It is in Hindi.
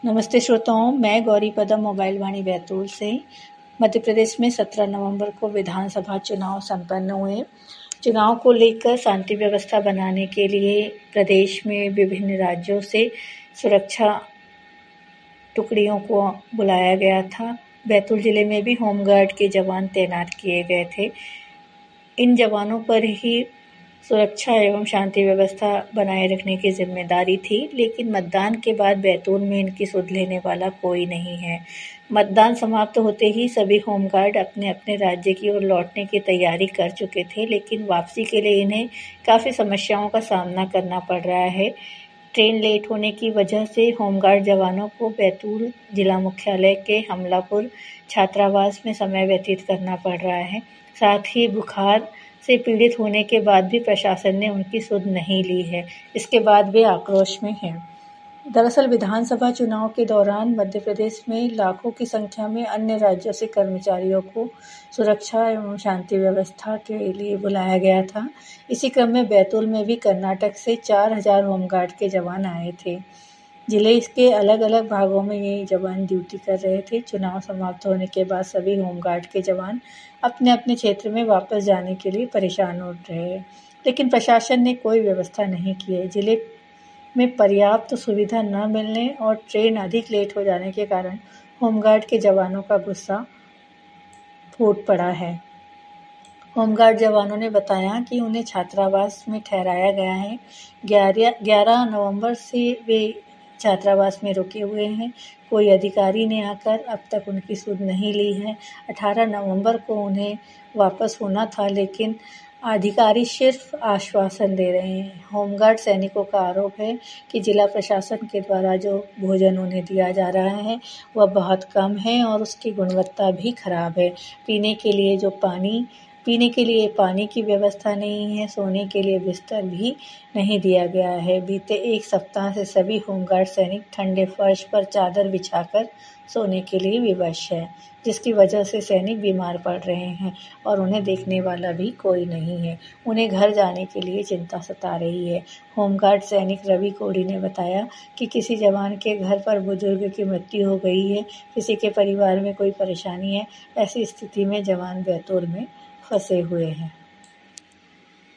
नमस्ते श्रोताओं, मैं गौरी पदम मोबाइल वाणी बैतूल से। मध्य प्रदेश में 17 नवंबर को विधानसभा चुनाव संपन्न हुए। चुनाव को लेकर शांति व्यवस्था बनाने के लिए प्रदेश में विभिन्न राज्यों से सुरक्षा टुकड़ियों को बुलाया गया था। बैतूल जिले में भी होमगार्ड के जवान तैनात किए गए थे। इन जवानों पर ही सुरक्षा एवं शांति व्यवस्था बनाए रखने की जिम्मेदारी थी, लेकिन मतदान के बाद बैतूल में इनकी सुध लेने वाला कोई नहीं है। मतदान समाप्त होते ही सभी होमगार्ड अपने अपने राज्य की ओर लौटने की तैयारी कर चुके थे, लेकिन वापसी के लिए इन्हें काफ़ी समस्याओं का सामना करना पड़ रहा है। ट्रेन लेट होने की वजह से होमगार्ड जवानों को बैतूल जिला मुख्यालय के हमलापुर छात्रावास में समय व्यतीत करना पड़ रहा है। साथ ही बुखार से पीड़ित होने के बाद भी प्रशासन ने उनकी सुध नहीं ली है। इसके बाद वे आक्रोश में हैं। दरअसल विधानसभा चुनाव के दौरान मध्य प्रदेश में लाखों की संख्या में अन्य राज्यों से कर्मचारियों को सुरक्षा एवं शांति व्यवस्था के लिए बुलाया गया था। इसी क्रम में बैतूल में भी कर्नाटक से 4000 होमगार्ड के जवान आए थे। जिले के अलग अलग भागों में ये जवान ड्यूटी कर रहे थे। चुनाव समाप्त होने के बाद सभी होमगार्ड के जवान अपने अपने क्षेत्र में वापस जाने के लिए परेशान हो रहे हैं, लेकिन प्रशासन ने कोई व्यवस्था नहीं की है। जिले में पर्याप्त सुविधा न मिलने और ट्रेन अधिक लेट हो जाने के कारण होमगार्ड के जवानों का गुस्सा फूट पड़ा है। होमगार्ड जवानों ने बताया कि उन्हें छात्रावास में ठहराया गया है। 11 नवंबर से वे छात्रावास में रुके हुए हैं। कोई अधिकारी ने आकर अब तक उनकी सुध नहीं ली है। 18 नवंबर को उन्हें वापस होना था, लेकिन अधिकारी सिर्फ आश्वासन दे रहे हैं। होमगार्ड सैनिकों का आरोप है कि जिला प्रशासन के द्वारा जो भोजन उन्हें दिया जा रहा है वह बहुत कम है और उसकी गुणवत्ता भी खराब है। पीने के लिए पानी की व्यवस्था नहीं है। सोने के लिए बिस्तर भी नहीं दिया गया है। बीते एक सप्ताह से सभी होमगार्ड सैनिक ठंडे फर्श पर चादर बिछाकर सोने के लिए विवश है, जिसकी वजह से सैनिक बीमार पड़ रहे हैं और उन्हें देखने वाला भी कोई नहीं है। उन्हें घर जाने के लिए चिंता सता रही है। होमगार्ड सैनिक रवि कोड़ी ने बताया कि किसी जवान के घर पर बुजुर्ग की मृत्यु हो गई है, किसी के परिवार में कोई परेशानी है। ऐसी स्थिति में जवान बैतूल में फंसे हुए हैं।